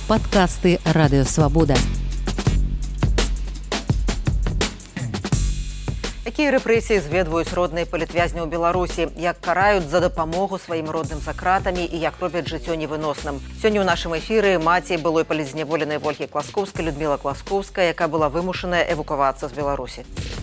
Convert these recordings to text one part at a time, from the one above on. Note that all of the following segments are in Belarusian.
Падкасты Радыёвабода. Якія рэпрэсіі зведваюць родныя палітвязні ў Беларусі, як караюць за дапамогу сваім родным за кратамі і як робяць жыццё невыносным. Сёння ў нашым эфіры маці былой палітзняволенай Вольгі Класкоўскай Людміла Класкоўская, якая была вымушаная эвакувацца з Беларусі.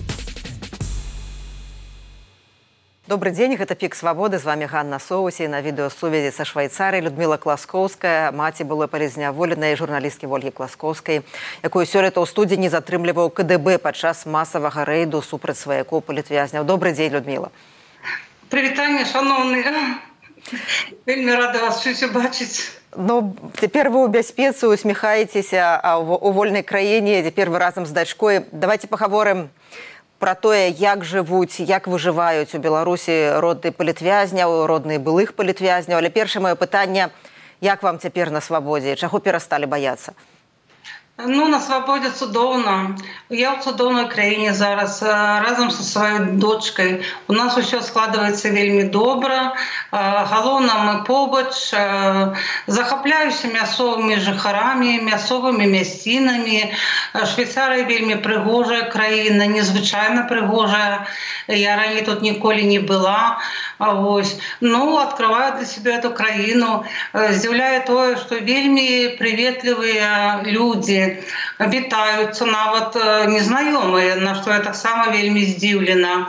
Добрый дзень, гэта Пік Свабоды, з вами Ганна Соусі, на відэасувязі са Швайцарыяй Людміла Класкоўская, маці былой палітзняволенай журналісткі Вольгі Класкоўскай, якую сёлета ў студзені затрымліваў КДБ падчас масавага рэйду супраць сваякоў палітвязняў. Добрый дзень, Людміла. Прывітанне, шаноўныя. Вельмі рада вас чуць і бачыць. Ну, цяпер вы ў бяспецы, усміхаецеся, а ў вольнай краіне, цяпер вы разам з дачкой. Давайте пагаворым пра тое, як жывуць, як выжываюць у Беларусі родныя палітвязняў, родныя былых палітвязняў. Але першае маё пытанне, як вам цяпер на свабодзе? Чаго перасталі баяцца? Ну, на свабодзе цудоўна. Я ў цудоўнай краіне зараз разам са сваёй дочкай. У нас усё складваецца вельмі добра. Галоўна, мы побач. Захапляюся мясцовымі жыхарамі, мясцовымі мясцінамі. Швейцарыя вельмі прыгожая краіна, незвычайна прыгожая. Я раней тут ніколі не была. Ну, открываю для себя эту краіну. Здзіўляе тое, што вельмі прыветлівыя людзі, вітаюцца нават незнаёмыя, на што я таксама вельмі здзіўлена.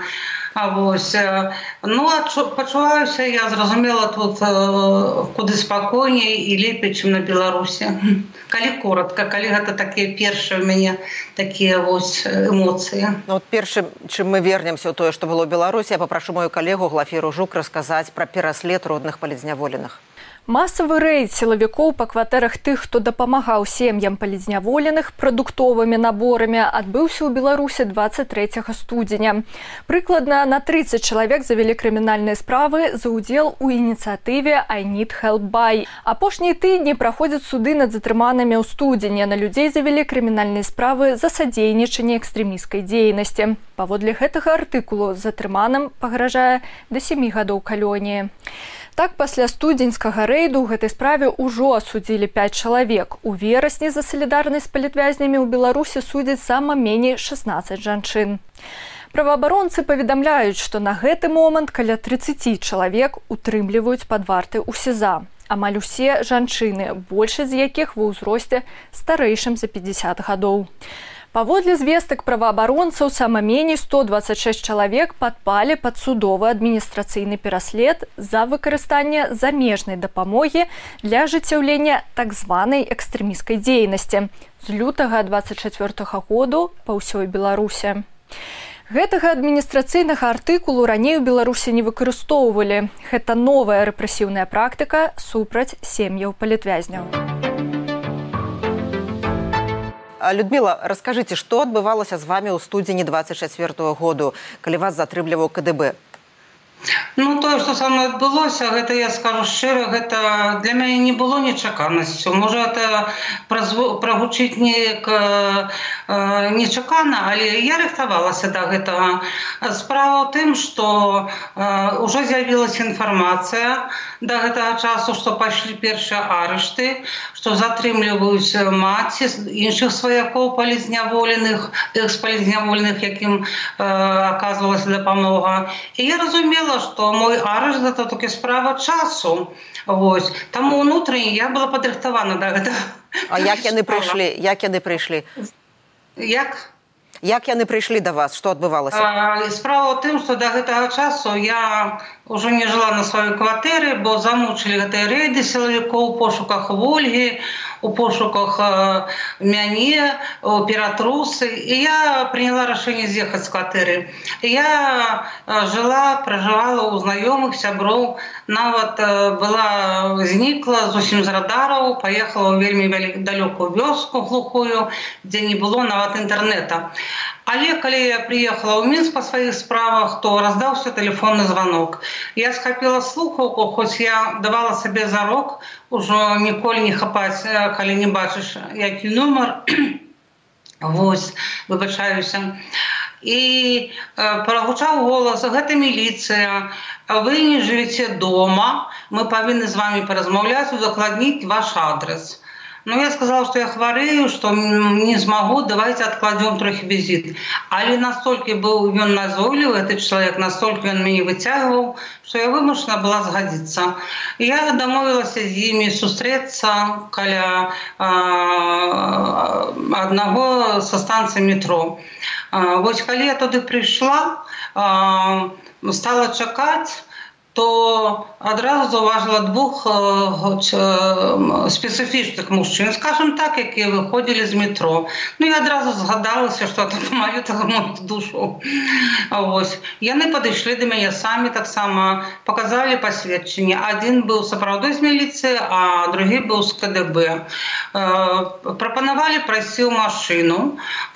Ну, пачуваюся я, зразумела, тут куды спакойней і лепей, чым на Беларусі. Калі коротка, калі гэта такія першыя ў мяне такія эмоцыі. Ну, от першым, чым мы вернемся ў тое, што было ў Беларусі, я папрашу мою калегу Глафіру Жук расказаць пра пераслед родных палітзняволеных. Масавы рэйд сілавікоў па кватэрах тых, хто дапамагаў сем'ям палітзняволеных прадуктовымі наборамі, адбыўся ў Беларусі 23 студзеня. Прыкладна на 30 чалавек завялі крымінальныя справы за ўдзел у ініцыятыве I Need Help Buy. Апошнія тыдні праходзяць суды над затрыманымі ў студзені. На людзей завялі крымінальныя справы за садзейнічанне экстрэмісцкай дзейнасці. Паводле гэтага артыкулу затрыманым пагражае да 7 гадоў калоніі. Так, пасля студзеньскага рэйду ў гэтай справе ўжо асудзілі 5 чалавек. У верасні за салідарнасць з палітвязнямі ў Беларусі судзяць сама меней 16 жанчын. Праваабаронцы паведамляюць, што на гэты момант каля 30 чалавек утрымліваюць пад вартай у СІЗА. Амаль усе жанчыны, большасць з якіх ва ўзросце старэйшым за 50 гадоў. Паводле звестак праваабаронцаў, сама меней 126 чалавек падпалі пад судовы адміністрацыйны пераслед за выкарыстанне замежнай дапамогі для ажыццяўлення так званай экстрэмісцкай дзейнасці з лютага 24 году па ўсёй Беларусі. Гэтага адміністрацыйнага артыкулу раней у Беларусі не выкарыстоўвалі. Гэта новая рэпрэсіўная практыка супраць сем'яў палітвязняў. Людмила, расскажите, что адбывалася з вами ў студзені 24 году, калі вас затрымліваў КДБ? Ну, тое, што са мной адбылося, гэта, я скажу шчыра, гэта для мяне не было нечаканасцю. Можа, гэта прагучыць неяк нечакана, але я рыхтавалася да гэтага. Справа ў тым, што ўжо з'явілася інфармацыя да гэтага часу, што пайшлі першыя арышты, што затрымліваюць маці іншых сваякоў палітзняволеных, экс-палітзняволеных, якім аказвалася дапамога. І я разумела, што мой арышт гэта толькі справа часу. Таму ўнутрыне я была падрыхтавана да гэтага. А як яны прыйшлі? Як яны прыйшлі да вас? Што адбывалася? Справа ў тым, што да гэтага часу я ўжо не жыла на сваёй кватэры, бо замучылі гэтыя рэйды сілавікоў у пошуках Вольгі, у пошуках мяне, у Ператрусы. І я прыняла рашэнне з'ехаць з кватэры. Я пражывала ў знаёмых, сяброў, нават знікла зусім з радараў, паехала ў вельмі далёкую вёску глухую, дзе не было нават інтэрнэта. Але калі я прыехала ў Мінск па сваіх справах, то раздаўся тэлефонны званок. Я схапіла слухаўку, хоць я давала сабе зарок ужо ніколі не хапаць, калі не бачыш, які нумар. Выбачаюся. І прагучаў голас: гэта міліцыя, вы не жывеце дома, мы павінны з вамі паразмаўляць, удакладніць ваш адрес. Ну, я сказала, что я хварею, что не смогу, давайте откладем трохи визит. Але настолько был он назойлив, этот человек, настолько он меня вытягивал, что я вымушена была сгодиться. Я домовилась с ними встретиться каля одного со станции метро. Вот когда я туда пришла, стала чекать, то одразу зауважила двох специфічних мужчин, скажімо так, які виходили з метро. Ну, я одразу згадалася, що це мою душу. Ось. Вони підійшли до мене самі, так само показали посвідчення. Один був справді з міліції, а другий був з КДБ. Пропонували пройти в машину.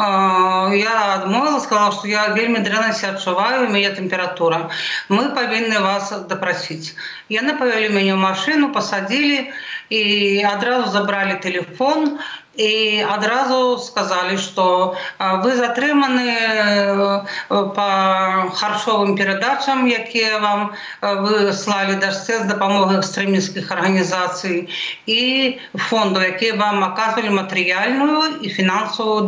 Я відмовила, сказала, що я вельми дрянно себе відчуваю, у мене температура. Ми повинні вас допросить. И они повели меня в машину, посадили, и одразу забрали телефон, и одразу сказали, что вы затриманы по харчовим передачам, які вам вислали Держспец з допомогою екстремістських організацій, і фонду, які вам оказували матеріальну і фінансову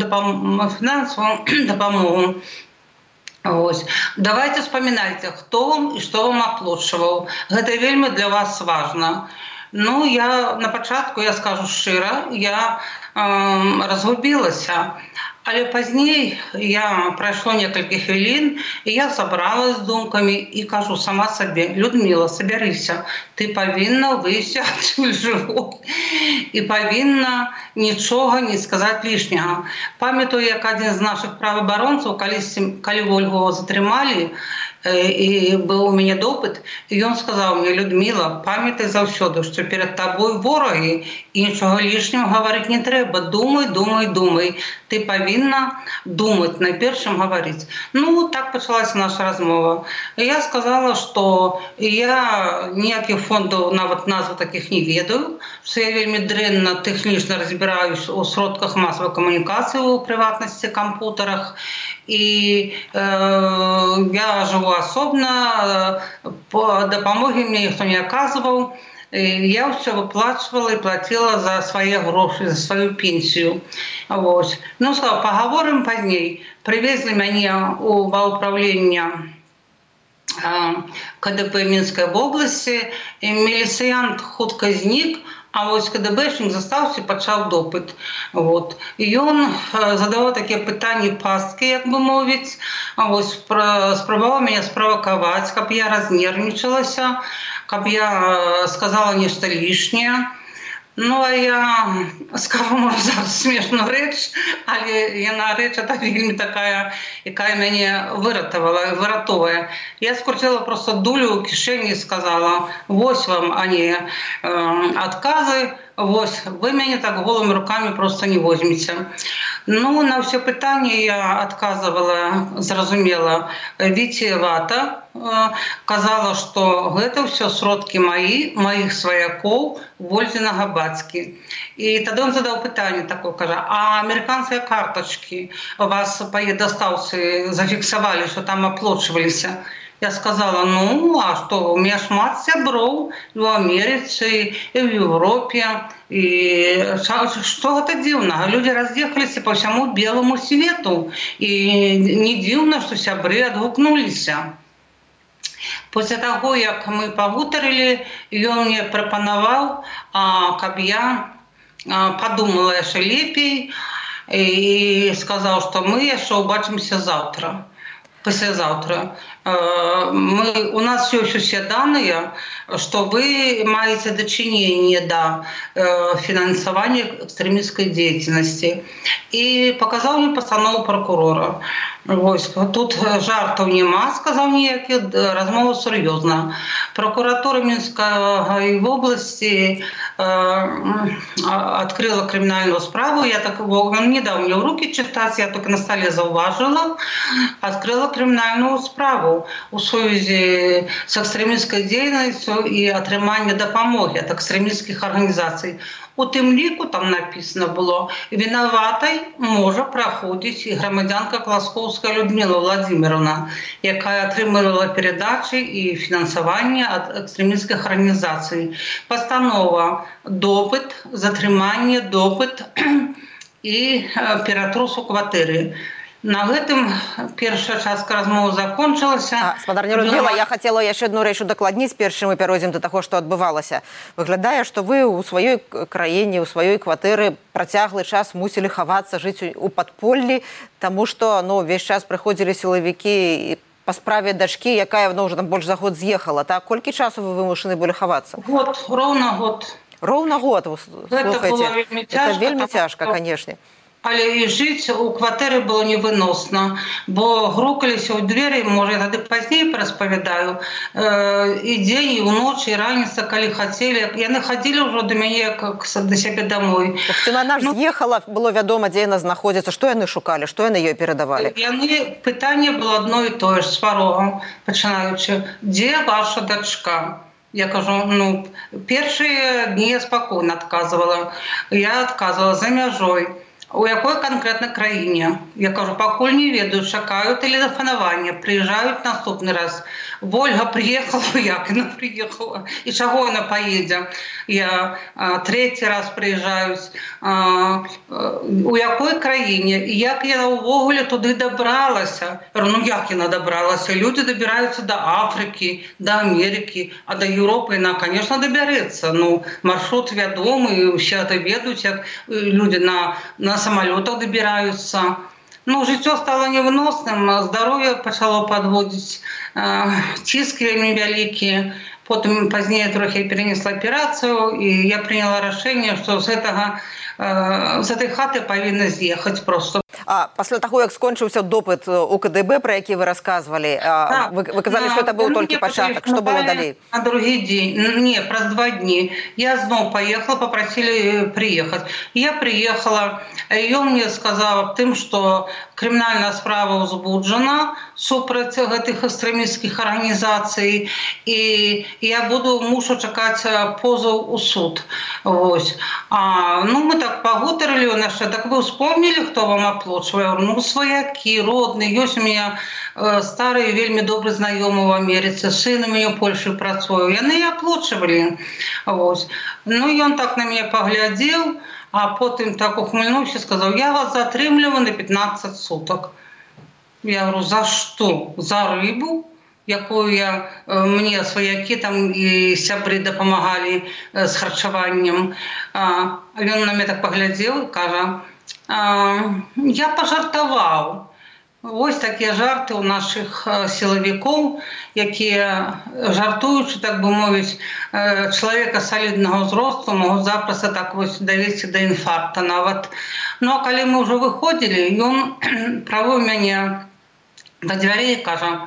допомогу. Ось. Давайте вспоминайте, хто вам і що вам оплачував. Це вельми для вас важно. Ну, я на початку, я скажу щиро, я розгубилася. Але пізніше пройшло кілька хвилин, і я зібралася з думками і кажу сама собі: Людмила, соберися, ти повинна вийти відсюди живою і повинна нічого не сказати лишнього. Пам'ятаю, як один з наших правооборонців, коли Ольгу затримали, і був у мене допит, і він сказав мені: Людмила, пам'ятай завжди, що перед тобою вороги, і нічого лишнього говорити не треба. Думай, думай, думай. Ти повинна думати, найпершим говорити. Ну, так почалася наша розмова. І я сказала, що я ніяких фондів, навіть назв таких не ведаю, що я вельми дренно технічно розбираюсь у сродках масової комунікації, у приватності, комп'ютерах. И я живу особенно, допомоги мне никто не оказывал. Я все выплачивала и платила за свои гроши, за свою пенсию. Вот. Ну, сказала, поговорим позднее. Привезли меня в управление КДП Минской области, и милиціянт хутка зник, а ось КДБшник застався і почав допит. От. І він задавав такі питання пастки, як би мовити, ось спробував мене спровокувати, щоб я рознервничалася, щоб я сказала нечто лишнє. Ну, а я скажу, може, зараз смішну річ, але вона річ це вельми така, яка мене виратовує. Я скрутила просто дулю в кишені і сказала: ось вам, а не відкази, ось, ви мене так голими руками просто не візьмете. Ну, на все питання я відказувала, зрозуміла, витиевато, казала, що це все сродки моїх свояків в Ользі-на-Габацькій. І тоді він задав питання таке, каже: а американські карточки у вас по доставці зафіксували, що там оплачувалися? Я сказала: ну, а что, у меня шмат сябров и в Америке, и в Европе. И что это дивно? Люди разъехались по всему белому свету. И не дивно, что сябры отгукнулись. После того, як мы погутарили, он мне пропоновал, как я подумала еще лепей, и сказал, что мы еще убачимся завтра. Послезавтра. У нас все данные, что вы маете дочинение до финансования экстремистской деятельности. И показал мне постанову прокурора. Ось, тут жартів нема, сказав ніяких, розмова серйозна. Прокуратура Мінської області відкрила кримінальну справу. Я так, він не дав мені в руки читати, я тільки на столі зауважила. Відкрила кримінальну справу у союзі з екстремістською діяльністю і отримання допомоги від екстремістських організацій. У тим ліку там написано було: винуватою може проходити і громадянка Класьковського Васоўская Людмила Владимировна, якая атрымлівала перадачы і фінансаванне ад экстрэмісцкіх арганізацый. Пастанова допыт, затрыманне, допыт і ператрус у кватэры. На гэтым першая частка размовы закончылася. Спадарня Людмила, я хацела яшчэ одну рэч удакладніць, перш чым мы пяройдзем да таго, што адбывалася. Выглядае, што вы ў сваёй краіне, ў сваёй кватэры працяглы час мусілі хавацца, жыць у падполлі, таму што ўвесь час прыходзілі сілавікі па справе дачкі, якая ўжо там больш за год з'ехала. Так, колькі часу вы вымушаны былі хавацца? Год, роўна год. Роўна год, слухайце. Это вельмі цяжка, канешне. Але і жыць у кватэры было невыносна, бо грукаліся ў двері, можа, я тады пазней распавядаю, і дзень, і ўноч, і раніца, калі хацелі. Яны хадзілі ўжо да мяне да сябе домой. Яна ж з'ехала, было вядома, дзе яна знаходзіцца, што яны шукалі, што яны ёй перадавалі? Пытанне было адно і тое ж, з парогам, пачынаючы, дзе ваша дачка? Я кажу, першыя дні я спакойна адказвала. Я адказвала за мяжой. У якой канкрэтна краіне? Я кажу, пакуль не ведаю, чакаю тэлефанавання, прыязджаюць наступны раз. Ольга прыехала, як яна прыехала, і чаго яна паедзе? Я трэці раз прыязджаюць. У якой краіне? І як яна ўвогуле туды дабралася? Як яна дабралася? Людзі дабіраюцца да Афрыкі, да Амерыкі, а да Еўропы яна, конечно, дабярэцца. Маршрут вядомы, усе это ведаюць, як людзі на самолетах добираются. Жыццё стало невыносным, здароўе пачало падводзіць, ціск вельмі вялікі. Потым пазней трохі перенесла аперацыю, і я приняла рашэнне, што з этой хаты павінна з'ехаць просто. Пасля таго, як скончыўся допыт у КДБ, пра які вы расказвалі, вы казалі, што это быў толькі пачатак. Што было далей? На другі дзень, не, праз 2 дні. Я зноў паехала, попросілі прыехаць. Я прыехала, і ён мне сказаў аб тым, што крымінальная справа ўзбуджана супраць гэтых экстрэмісцкіх арганізацый, і я мушу чакаць позов у суд. Мы так пагутарылі, так вы успомнілі, хто вам аплачвае? Сваякі, родныя. Ёсць у мяне стары, вельмі добры знаёмы ў Амерыцы, сын у мяне ў Польшы працуе. Яны і аплачвалі. Ён так на мяне паглядзеў, а потым так ухмыльнуўся, сказаў, я вас затрымліваю на 15 суток. Я говорю, за што? За рыбу? Якую мне сваякі там і сябры дапамагалі з харчаваннем. Ён на мяне так паглядзеў і кажа, я пажартаваў. Вось такія жарты ў нашых сілавікоў, якія, жартуючы, так бы мовіць, чалавека саліднага ўзросту могуць запросто так вось давесці да інфаркта нават. А калі мы ўжо выходзілі, ён правоў мяне да дзвярэй і кажа,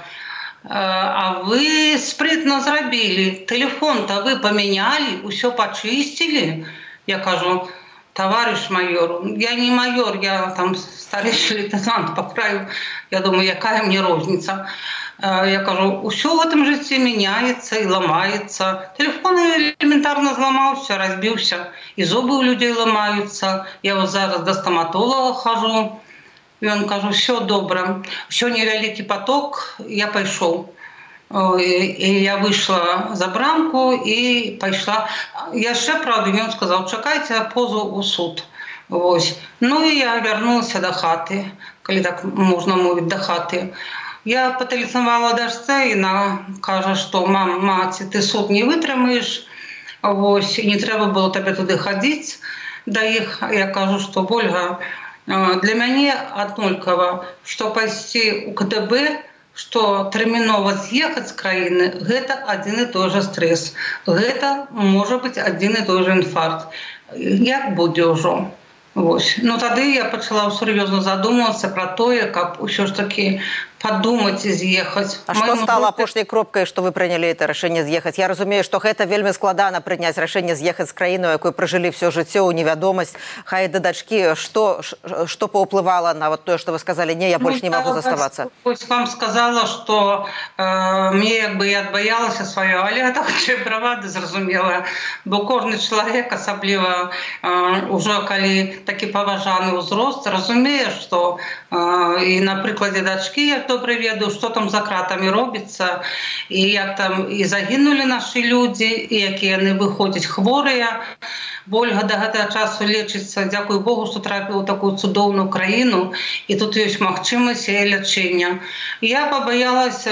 а вы спрытна зрабілі, тэлефон-то вы памянялі, усё пачысцілі? Я кажу, товарищ майор, я не майор, я там старейший лейтенант по краю, я думаю, якая мне розница. Я кажу, усё в этом житті меняется и ломается. Телефон элементарно зламаўся, разбіўся, і зубы у людей ломаются. Я вот зараз до стоматолога хожу, и он кажу, все добре. Сёння вялікі поток, я пайшоў. И я вышла за брамку и пошла. Яшчэ, правда, ён сказал, чакайте позов у суд. И я вернулась до хаты, калі так можна мовіць, до хаты. Я патэлефанавала дачцэ, і она кажа, што маці, ты суд не вытрымаеш, і не трэба было табе туды хадзіць да іх. Я кажу, што Ольга, для мяне аднолькава, што пайсці ў КДБ, што тэрмінова з'ехаць з краіны, гэта адзін і той жа стрэс. Гэта можа быць адзін і той жа інфаркт. Як будзе ўжо? Тады я пачала сур'ёзна задумвацца пра тое, каб усё ж такі подумать и съехать. А что стало апошняй кропкой, что вы приняли это решение съехать? Я разумею, что это вельмі складана принять решение съехать с краіной, якой прожили все жыццё ў невядомасць. Хай да дачки, что паўплывала на вот то, что вы сказали, не, я больше не могу заставаться? Я вам сказала, что мне я отбоялася свое, але это очень бравада, зразумела. Бо кожны человек, особливо уже коли таки поважаны ўзрост, разумее, что и на прикладе дачки я добре ведаю, что там за кратами робится, и як там и загинули наши люди, и якія яны выходят хворыя. Ольга до гэтага часу лечится, дзякую Богу, что трапила в такую цудоўную краіну, и тут есть магчымасць лечения. Я побоялась,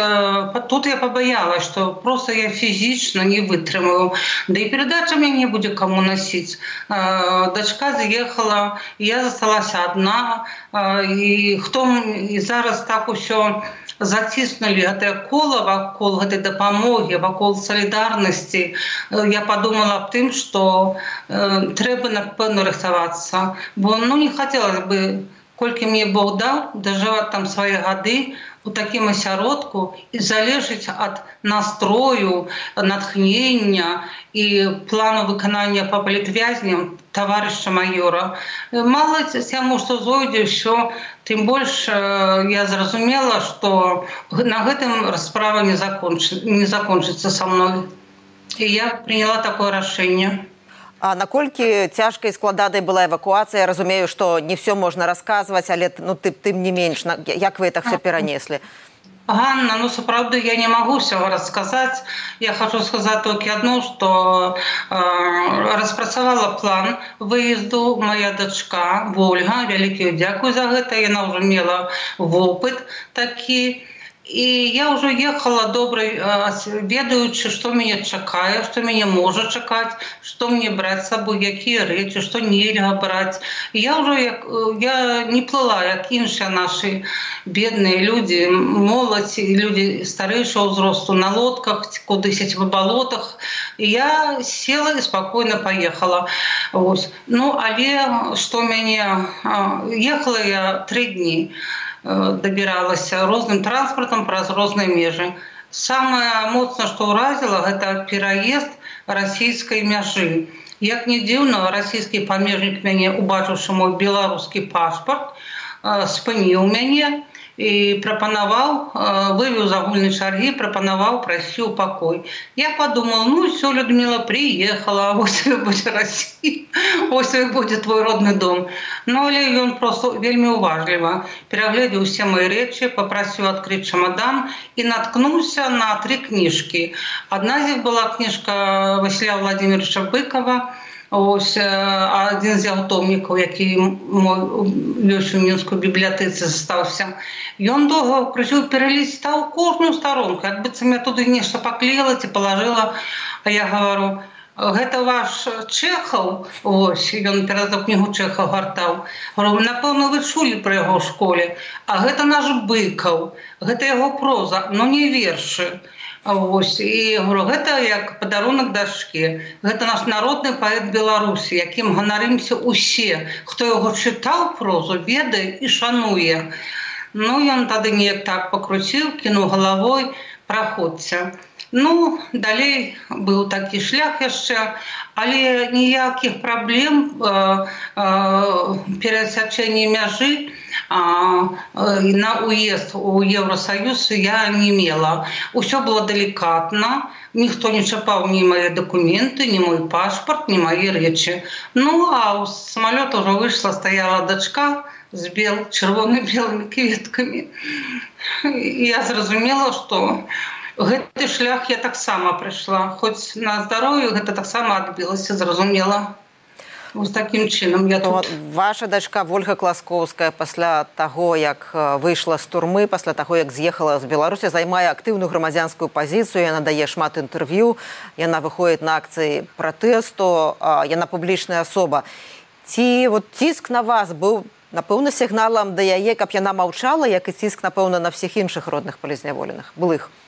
что просто я физично не вытрымаю. Да и передача мне не будет кому носить. Дочка заехала, я засталась одна, и зараз так усё затиснули гэтае кола вакол гэтай дапамогі, вакол солідарнасці. Я подумала об тым, что трэба, напэўна, рыхтавацца. Бо не хотелось бы, колькі мне Бог даў, дажываць там свае гады у такім асяродку і залежыць ад настрою, натхнення і плану выканання па палітвязням таварыша майора. Мало таму, што зойдзе ўсё, тым больш я зразумела, што на гэтым справа не закончыцца са мной. І я приняла такое рашэнне. А наколькі цяжкай і складанай была эвакуацыя? Я разумею, што не все можна расказваць, але тым не менш, як вы это все перанеслі? Ганна, сапраўды я не могу всего рассказать. Я хочу сказать только одно, что распрацавала план выезду моя дочка Ольга. Вялікую дзякую за гэта. Яна уже мела вопыт такі. И я уже ехала доброй, ведаючи, что меня чакае, что меня может чакать, что мне брать с собой, какие речи, что нельзя брать. Я не плыла, как іншыя наши бедные люди, молодь, люди старейшего взросту на лодках, кудысяць в болотах. И я села и спокойно поехала. Але что ехала я 3 дні. Добиралась розным транспортом праз розныя межы. Самое моцна, што ўразіла, гэта пераезд расійскай мяжы. Як не дзіўна, расійскі памежнік мяне, убачыўшы мой беларускі пашпарт, спыніў мяне и прапанаваў, вывеў з агульнай чаргі, прапанаваў прайсці ў пакой. Я подумала, все, Людмила приехала, ось будзе Россия, ось будет твой родный дом. Але ён просто вельмі уважліва перагледзеў усе мои рэчы, попросіў адкрыць чемодан и наткнулся на 3 книжки. Одна з іх была книжка Василия Владимировича Быкова, один з яготовнікаў, які ёсць у Мінскай бібліятэцы застаўся. Ён доўга кружыў, пералістаў кожную старонку, як быццам я туды нешта паклеіла ці палажыла. А я гавару, гэта ваш Чэхаў? Ён перад кнігу Чэхаў гартаў. Гавару, напэўна, вы чулі пра яго ў школе. А гэта наш Быкаў, гэта яго проза, не вершы. І говорю, гэта як падарунак дачке. Гэта наш народны паэт Беларусі, якім ганарымся усе, хто яго чытаў прозу, ведае і шануе. Ён тады неяк так пакруціў, кінуў галавой, праходзьце. Далей быў такі шлях яшчэ, але ніякіх праблем перасячэння мяжы на уезд у Евросоюз я не мела. Усё было деликатно, ніхто не чапаў ні мои документы, ні мой пашпарт, ні мои рэчы. А з самолета уже вышла, стояла дочка з чырвона-белымі кветкамі. Я зразумела, что гэты шлях я таксама прыйшла, хоць на здароўе гэта таксама адбілася, зразумела. Ось таким чынам я тут. Ваша дачка Ольга Класкоўская пасля таго, як выйшла з турмы, пасля таго, як з'ехала з Беларусі, займае актыўную грамадзянскую пазіцыю, яна дае шмат інтэрв'ю, яна выходзіць на акцыі пратэсту, яна публічная асоба. Ці ціск на вас быў, напэўна, сігналам да яе, каб яна маўчала, як і ціск, напэўна, на ўсіх іншых родных палізняволеных, былых?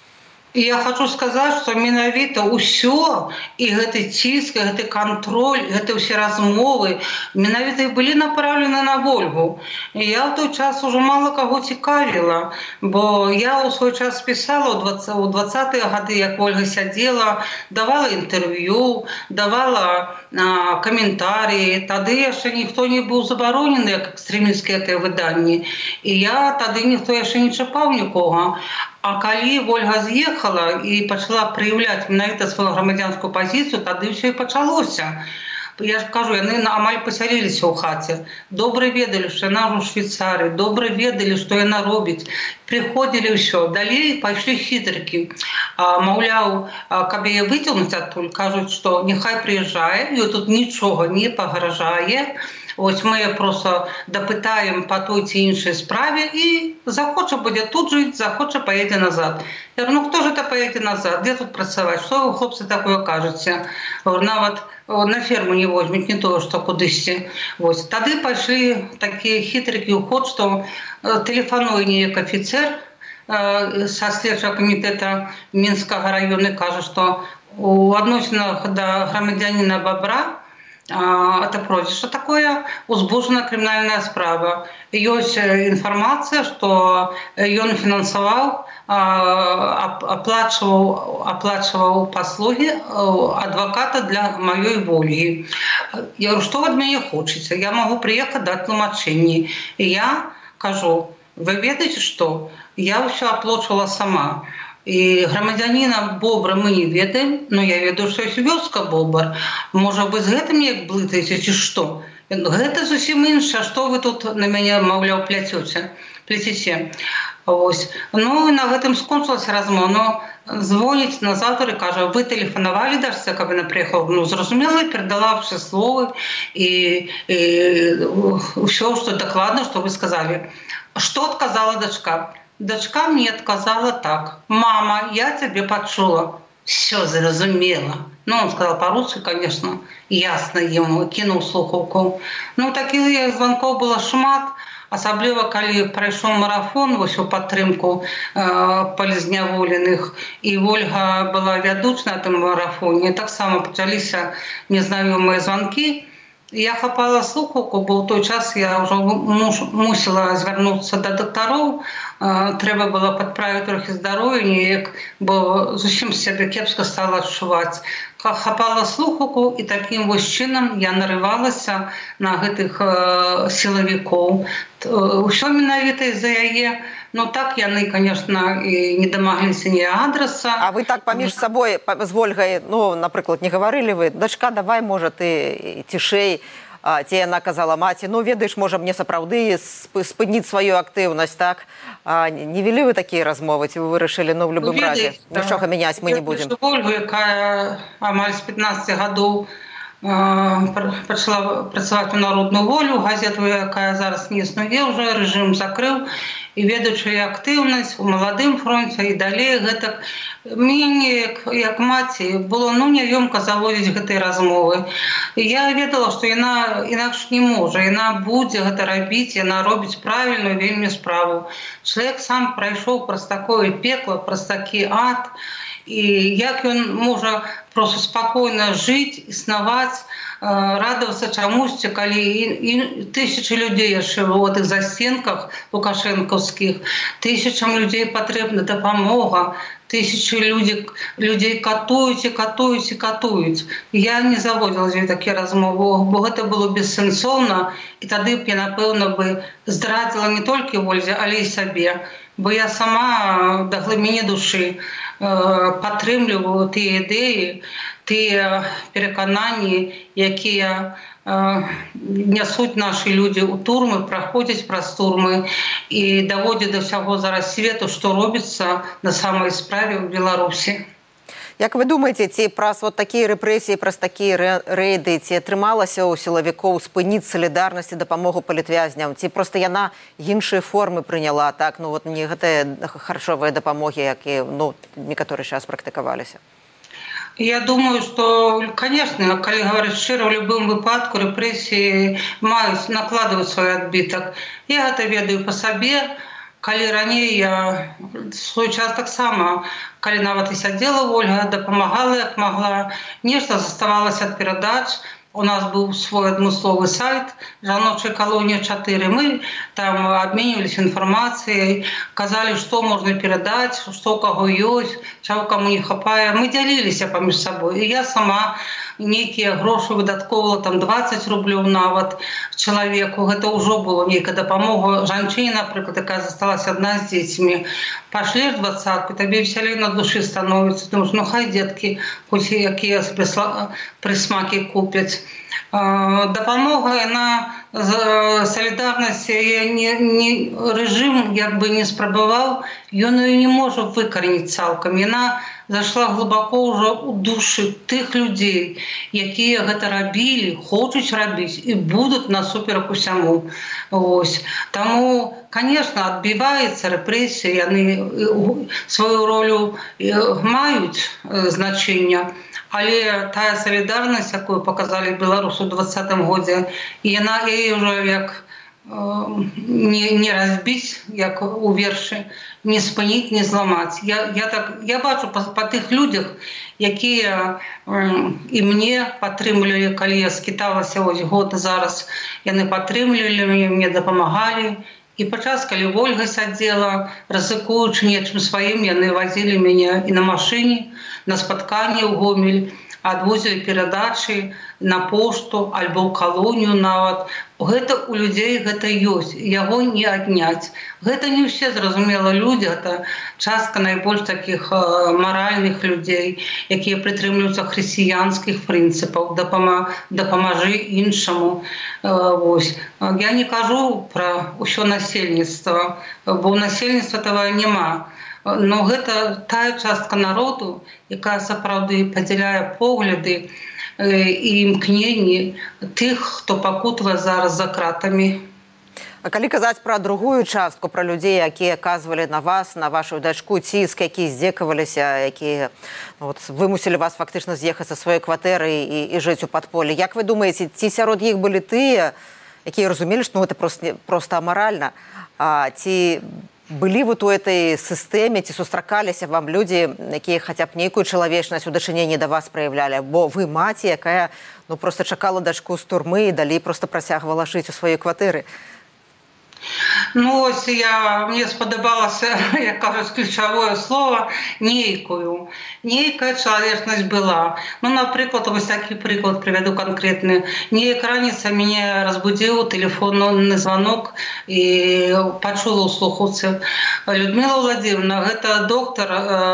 І я хочу сказаць, што менавіта ўсё і гэты ціск, і гэты кантроль, гэты ўсе размовы менавіта і былі направлены на Вольгу. І я ў той час ужо мала каго цікавіла, бо я ў свой час пісала ў 20-е гады, як Ольга сядзела, давала інтэрв'ю, давала каментарі. Тады яшчэ ніхто не быў забаронены, як экстрэмісцкія тыя выданні. І я тады ніхто яшчэ не чапаў нікога. А калі Вольга з'ехала і пачала праяўляць менавіта сваю грамадзянскую пазіцыю, тады ўсё і пачалося. Я ж кажу, яны амаль пасяліліся ў хаце. Добра ведалі, што яна ў Швейцарыі, добра ведалі, што яна робіць. Прыходзілі ўсё. Далей пайшлі хітрыкі. Маўляў, каб яе выцягнуць адтуль, кажуць, што няхай прыязджае, ёй тут нічога не пагражае. Ось мы просто допытаем по той ці іншай справе і захоча будзе тут жыць, захоча поедзе назад. Я говорю, ну хто ж это поедзе назад? Де тут працаваць? Што вы, хлопцы, такое кажаце? Нават на ферму не возьмуць, не тое, што кудысьці. Вось. Тады пайшлі такія хітрыкі ў ход, што тэлефануе неяк афіцер са следчага камітэта Мінскага раёна, кажа, што у адносінах да грамадзяніна Бабра это просит, что такое узбужена криминальная справа. Есть информация, что он финансовал, оплачивал послуги адвоката для моей Вольги. Я говорю, что вы от меня хотите? Я могу приехать дать тлумачение. И я кажу, вы ведаете что? Я все оплачивала сама. І грамадзяніна Бобра мы не ведаем, но я ведаю, што ёсць вёска Бобр. Можа, вы з гэтым неяк блытаеце, ці што? Гэта зусім іншае, што вы тут на мяне, маўляў, пляцеце. Ну, і на гэтым скончылася размова. Но звоніць на заўтра і кажа, вы тэлефанавалі дачцэ, каб яна прыехала? Ну, зразумела, перадала ўсе словы і ўсё, што дакладна, што вы сказалі. Што адказала дачка? Дочка мне отказала так. Мама, я тебя почула. Все зразумела. Ну, он сказал по-русски, конечно, ясно ему, кинул слухавку. Ну, таких звонков было шмат, асабліва, калі прайшоў марафон вось у падтрымку палізняволеных, і Ольга была вядучая на тым марафоне, таксама пачаліся незнаёмыя звонкі. Я хапала слухавку, бо ў той час я ўжо мусіла звярнуцца да дактароў, трэба было падправіць трохі здароўе неяк, бо зусім сябе кепска стала адчуваць. Хапала слухавку, і такім вось чынам я нарывалася на гэтых сілавікоў. Усё менавіта з-за яе. Ну так яны, конечно, і не дамагліся ні адреса. А вы так паміж сабой з Вольгай, ну, напрыклад, не гаварылі вы, дачка, давай, можа, ты цішэй, ці яна казала, маці, ну, ведаеш, можа, мне сапраўды спыніць сваю актыўнасць, так? Не вялі вы такія размовы, ці вы вырашылі, ну, в любым разе, нічога мяняць мы не будзем? Ольга, якая амаль з 15 гадоў пачала працаваць у народную волю, газету, якая зараз не існуе, ўжо рэжым закрыў, і ведаючы актыўнасць у маладым фронце і далей гэтак мне як маці было няёмка заводзіць гэтыя размовы. І я ведала, што яна інакш не можа, яна будзе гэта рабіць, яна робіць правільную вельмі справу. Чалавек сам прайшоў праз такое пекла, праз такі ад, і як ён можа просто спакойна жыць, існаваць, радавацца чамусьці, калі тысячы людзей яшчэ ў гэтых застенках лукашэнкаўскіх, тысячам людзей патрэбна дапамога, тысячы людзей катуюць і катуюць і катуюць. Я не заводзіла з ёй такія размовы, бо гэта было бессэнсоўна, і тады б я, напэўна, здрадзіла не толькі Ользе, але і сабе. Бо я сама да глыбіні душы падтрымліваю тыя ідэі, тыя перакананні, якія нясуць нашы людзі ў турмы, праходзяць праз турмы і даводзяць да ўсяго зараз свету, што робіцца на самай справе ў Беларусі. Як вы думаеце, ці праз вот такія рэпрэсіі, праз такія рэйды, ці атрымалася ў сілавікоў спыніць салідарнасць і дапамогу палітвязням, ці проста яна іншыя формы прыняла, так, ну вот не гэтыя харчовыя дапамогі, якія, ну, некаторы час практыкаваліся? Я думаю, что, конечно, калі гаварыць шчыра, ў любым выпадку рэпрэсіі маюць накладваць свой адбітак. Я гэта ведаю па сабе. калі раней я свой час таксама, калі нават і сядзела Ольга, дапамагала як магла, нешта заставалася ад перадач. У нас быў свой адмысловы сайт «Жаночая колония 4». Мы там обменивались информацией, казали, что можно передать, что у кого есть, чего кому не хапае. Мы делились поміж собой. И я сама некие гроши выдатковала, там 20 рублёў нават человеку. Это уже было некая допомога жанчыне, например, такая засталась одна с детьми. Пошли 20-ку, тебе веселее на душе становится. Думаешь, ну хай детки, хоть какие присмаки купят. Дапамога на солідарнасць рэжым як бы не спрабаваў, ён ее не можа выкараніць цалкам. Яна зашла глубоко уже у душы тых людзей, якія гэта рабілі, хочуць рабіць і будуць насуперак усяму. Таму, конечно, адбіваецца рэпрэсія, яны сваю ролю маюць значэнне. Але тая солідарнасць, якую показалі беларусы ў 20-м годзе, яна яе ўжо як не разбіць, як у вершы, не спыніць, не зламаць. Я бачу па тых людзях, якія і мне падтрымлівалі, калі я скіталася год зараз, яны падтрымлівалі мяне, мне дапамагалі. І падчас, калі Ольга сядзела, рызыкуючы нечым сваім, яны вазілі мяне і на машыне, на спатканне ў Гомель, адвозілі перадачы на пошту альбо ў калонію нават. Гэта у людзей гэта ёсць, яго не адняць. Гэта не ўсе, зразумела, людзі, гэта частка найбольш такіх маральных людзей, якія прытрымліваюцца хрысціянскіх прынцыпаў, дапамажы іншаму. Я не кажу пра ўсё насельніцтва, бо ў насельніцтва этого няма. Но гэта тая частка народу, якая сапраўды падзяляе погляды і імкненні тых, хто пакутвае зараз за кратамі. А калі казаць пра другую частку, пра людзей, якія аказвалі на вас, на вашу дачку ціск, якія здзекаваліся, якія вымусілі вас фактычна з'ехаць са сваёй кватэры і жыць у падполі, як вы думаеце, ці сярод іх былі тыя, якія разумелі, што гэта проста амаральна, ці былі вы у этой сістэме, ці сустракаліся вам людзі, якія хаця б нейкую чалавечнасць у дачыненні да вас праявлялі, бо вы маці, якая проста чакала дачку з турмы і далей проста працягвала жыць у сваёй кватэры? Ну, ось мне сподобалося, як кажуть, ключове слово «нейкую». Нейкая чоловічність була. Ну, наприклад, ось такий приклад приведу конкретний. Неяк раніця мене розбудив телефонний дзвонок і почула у слухавці. Людмила Владимировна, це доктор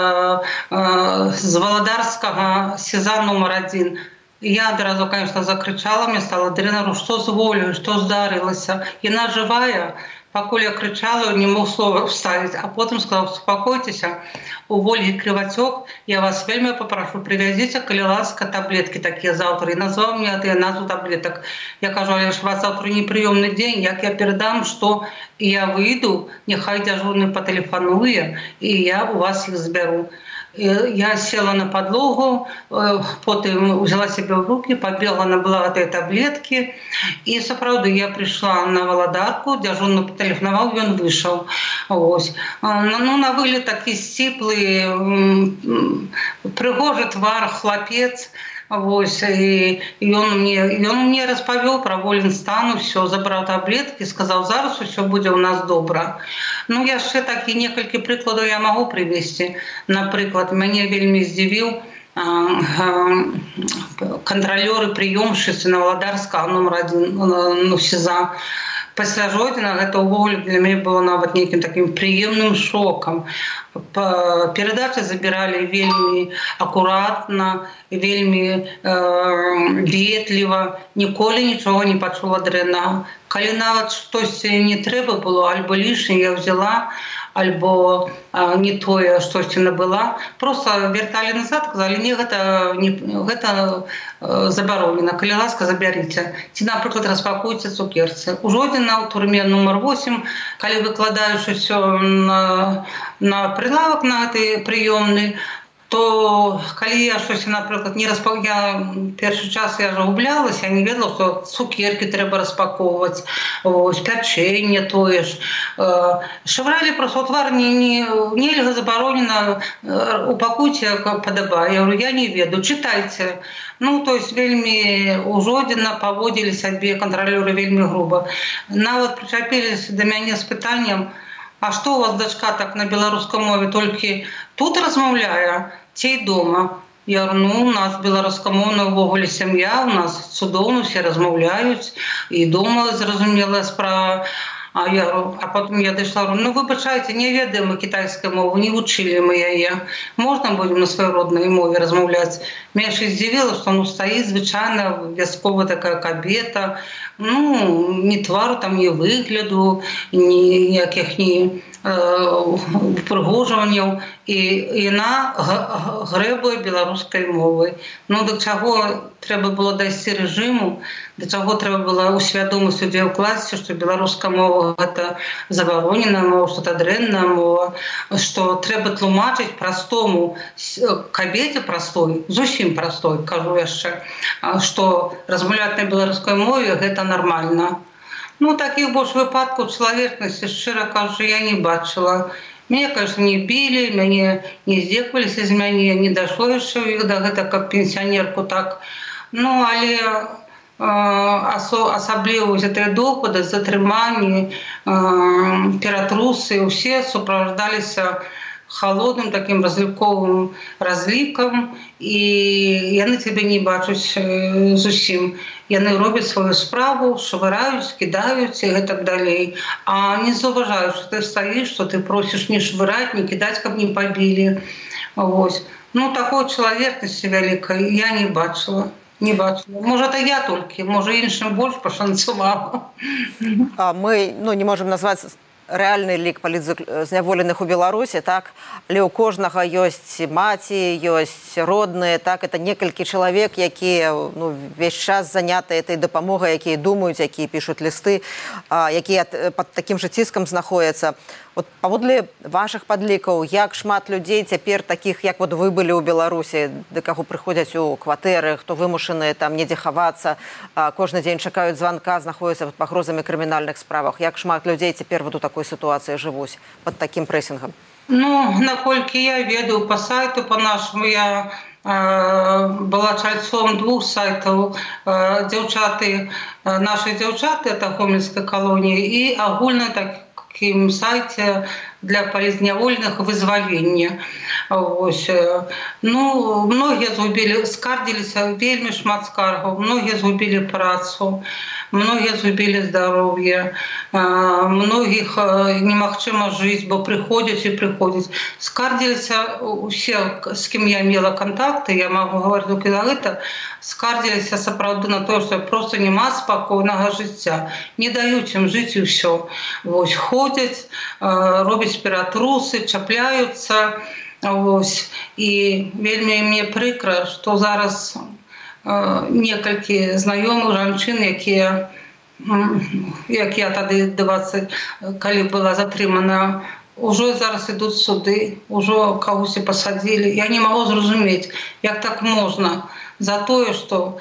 з Володарського СІЗА номер 1. Я одразу, конечно, закричала, мне стало дрянно, что с Волей, что здарилося. Яна живая, покуль я кричала, не мог слова вставить. А потом сказал, успокойтесь, у Вольги кривотек, я вас вельми попрошу, привезите, коли ласка, таблетки такие завтра. И назвал мне назву таблеток. Я кажу, у вас завтра неприемный день, як я передам, что я выйду, нехай дежурный потелефонує, и я у вас их заберу. Я села на подлогу, потом взяла себя в руки, побегла на благо этой таблетки. И, сапраўды, я пришла на Володарку, дежурный потелефоновал, и он вышел. Ну, на выгляд такий сціплий, пригожий твар, хлопец. И он мне распавёў про Волін стан, все, забрал таблетки, сказал, зараз все будет у нас добра. Ну, яшчэ такі некалькі прыкладаў я могу привести. Напрыклад, мяне вельмі здзівіў контролёры прыёмшчыцы на Володарскага номер 1 СІЗА. Пасля Жодіна гэта ўвогуле для мяне было нават нейкім такім прыемным шокам. Перадачы забіралі вельмі акуратна, вельмі ветліва, ніколі нічога не пачула дрэннага. Калі нават штосьці не трэба было, альбо лішняе я взяла, альбо не тое, штосьці набыла, просто вярталі назад, казалі, не, гэта забаронена, калі ласка, забярыце. Ці, напрыклад, распакуйце цукерцы. У Жодіна ў турме номер 8, калі выкладаеш усё на прилавок на этой приемной, то калі я щось, наприклад, не распаковывала, першы час я загублялась, я не ведала, што цукерки трэба распаковываць, пячэнне тое ж. Шавралі просто твар нельга, забаронена, упакуйце, як падабае. Я говорю, я не ведаю, читайце. Ну, то есть вельмі ужодзіна паводзілі сябе кантралёры вельмі груба. Нават прычапіліся да мяне з пытаннем: а што у вас дачка так на беларускай мове толькі тут размаўляе, ці і дома? Я говорю, ну, у нас беларускамоўная ўвогуле сям'я, у нас цудоўна, все размаўляюць, і дома зразумелая справа. А я говорю, а потом я дошла, говорю, ну, выбачайте, не ведаем мы китайской мовы, не учили мы ее. Можно будем на своей родной мове размовлять? Меня еще удивило, что ну, стоит звычайно вязковая такая кабета, ну, ни твару там, ни выгляду, никаких ни упрыгожванняў, і яна грэбуе беларускай мовай. Ну, да чаго трэба было дайсці рэжыму, да чаго трэба было усвядоміць людзей у класе, што беларуская мова — гэта забароненая мова, што это дрэнная мова, што трэба тлумачыць простому кабеце простой, зусім простой, кажу яшчэ, што размаўляць на беларускай мове — гэта нармальна. Ну, таких больше выпадков человечности, шчыра кажучы, я не бачила. Меня, конечно, не били, меня не здзекаваліся з мяне, не дашло яшчэ ў іх да гэта, как пенсионерку так. Ну, але асабліва гэтыя допады, затрыманні, ператрусы, усе супровождаліся холодным таким разліковым разлікам, і яны цябе не бачуць зусім. Яны робяць сваю справу, швыраюць, кідаюць і гэтак далей. А не заўважаюць, што ты стаіш, што ты просіш не швыраць, не кідаць, каб не пабілі. Вось. Ну, такой чалавечнасці вялікай я не бачыла. Не бачила. Может, это я только, может, іншым больше пашанцавала. Мы не можем назвать рэальны лік палітзняволеных у Беларусі, так, але ў кожнага ёсць маці, ёсць родныя, так, это некалькі чалавек, якія весь час занятыя этой дапамогай, якія думаюць, якія пішуць лісты, якія пад такім жа ціскам знаходзяцца. Вот паводле вашых падлікаў, як шмат людзей цяпер такіх, як вот вы былі ў Беларусі, да каго прыходзяць у кватэры, хто вымушаны там недзе хавацца, кожны дзень чакаюць званка, знаходзяцца пад пагрозамі крымінальных справах. Як шмат людзей цяпер вот у такой сітуацыі жывуць пад такім прэсінгам? Ну, наколькі я ведаю па сайту, па нашаму, я была чальцом 2 сайтаў, нашай дзяўчаты, это Гомельскай калоніі, і агульна такім сайце для палітзняволеных вызвалення. Ну, многія згубілі, скардзіліся, вельмі шмат скаргаў, многія згубілі працу, многія згубілі здароўе, многіх немагчыма жыць, бо прыходзяць і прыходзяць. Скардзіліся усе, з кім я мела контакты, я магу гаварыць толькі за гэта, скардзіліся сапраўды на тое, што проста няма спакойнага жыцця, не даюць ім жыць і ўсё. Вось, ходзяць, робяць ператрусы, чапляюцца, і вельмі мне прыкра, што зараз некалькі знаёмых жанчын, якія, як я тады 20, калі была затрымана, ужо зараз ідуць суды, ужо кагосьці пасадзілі. Я не магу зразумець, як так можна за тое, што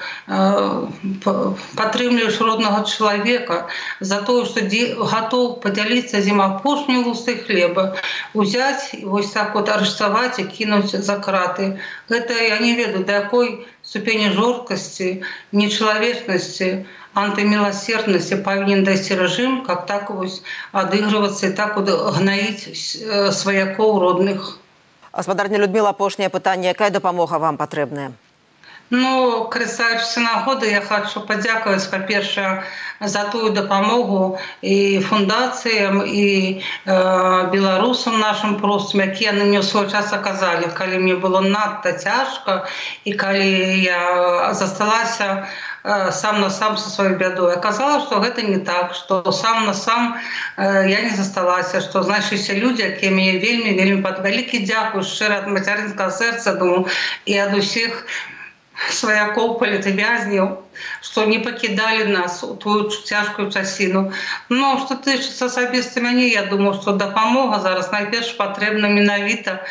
падтрымліваеш роднага чалавека, за тое, што гатоў падзяліцца з ім апошнюю лусты хлеба, узяць, вось так вот арыштаваць і кінуць за краты. Гэта я не ведаю, да якой ступені жорсткасці, нечалавечнасці, антыміласерднасці павінен дайсці рэжым, каб так вось адыгрывацца і так гнаіць сваякоў родных. Гаспадарня Людміла, апошняе пытанне, якая дапамога вам патрэбная? Ну, карыстаючыся нагодай, я хочу падзякаваць, па-першае, за тую дапамогу і фундацыям, і беларусам нашым простым, якія на мне ў свой час аказалі, калі мне было надта цяжка, і калі я засталася сам на сам со сваёй бядой. Аказалось, што гэта не так, што сам на сам я не засталася, што знайшліся людзі, якія мяне вельмі вялікі дзякуй, шчыра ад мацярынскага сэрца, думаю, і ад усіх сваякоў палітвязняў, што не пакідалі нас у тую цяжкую часіну. Ну, што тычыцца асабіста мяне, я думаю, што дапамога зараз найперш патрэбна менавіта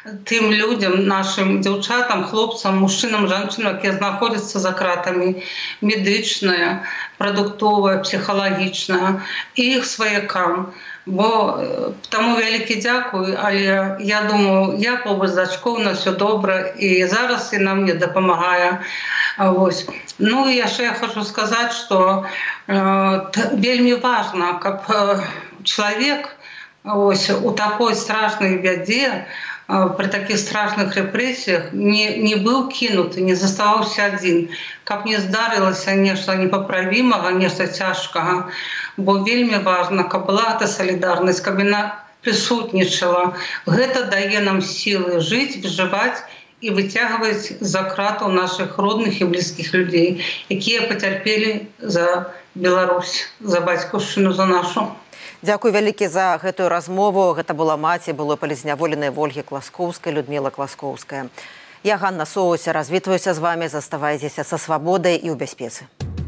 тым людям, нашим дзяўчатам, хлопцам, мужчынам, жанчынам, якія знаходзяцца за кратамі, медычная, прадуктовая, псіхалагічная, і іх сваякам. Бо таму вялікі дзякуй, але я думаю, я побач з дачкой, у нас все добра, і зараз яна мне дапамагае. Вось. Ну і яшчэ я хочу сказаць, што вельмі важна, каб чалавек у такой страшнай бядзе, при таких страшных рэпрэсіях не быў кінуты, не заставаўся адзін, каб не здарылася нешта непаправімага, нешта цяжкага. Бо вельмі важна, каб была гэта салідарнасць, каб яна прысутнічала. Гэта дае нам сілы жыць, выжываць і выцягваць за кратаў нашых родных і блізкіх людзей, якія пацярпелі за Беларусь, за бацькаўшчыну, за нашу. Дзякуй вялікі за гэтую размову. Гэта была маці былой палізняволенай Вольгі Класкоўскай, Людміла Класкоўская. Я Ганна Соуся, развітваюся з вамі, заставайцеся са свабодай і ў бяспецы.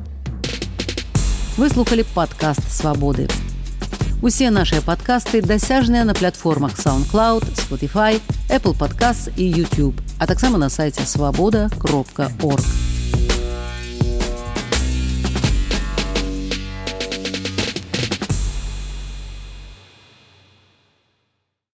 Вы слухали падкаст «Свабоды». Усе нашыя падкасты дасяжныя на платформах SoundCloud, Spotify, Apple Podcasts і YouTube, а таксама на сайце свабода.org.